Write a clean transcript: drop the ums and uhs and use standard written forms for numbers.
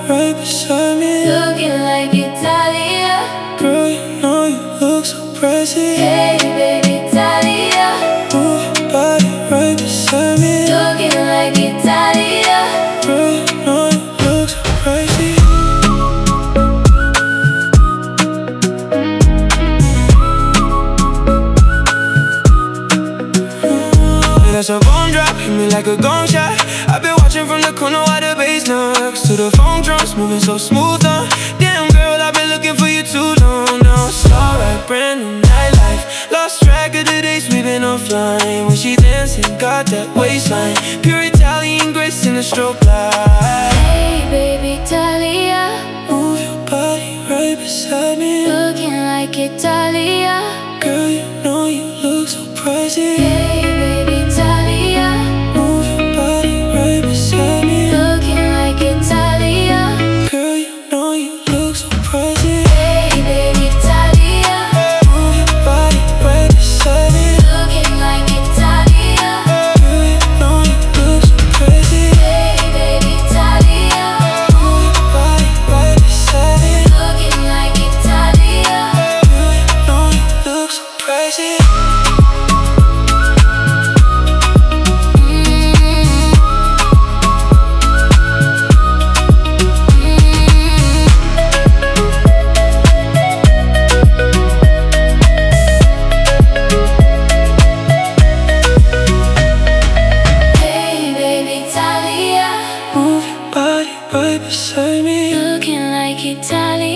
right beside me. Looking like Italia. Girl, you know you look so pricey. Hey baby, Italia. Move your body right beside me. Looking like Italia. Girl, you know you look so pricey. That's a bomb drop, hit me like a gong shot. I've been watching from the corner while the bass knocks to the phone drums, moving so smooth on. Damn girl, I've been looking for you too long now. It's alright, brand new nightlife. Lost track of the days we've been offline. When she dancing, got that waistline. Pure Italian grace in the strobe light. Hey baby, Italia. Move your body right beside me. Looking like Italia. Girl, you know you look so pricey. Hey baby, Italia. Move your body right beside me. Looking like Italia. Girl, you know you look so pricey. Hey baby, Italia. Move your body right beside me. Looking like Italia. Girl, you know you look so crazy. Hey baby, Italia. Move your body right beside me. Looking like Italia. Girl, you know you look so crazy. Hey baby, Italia. Move your body right beside me. Looking like Italia.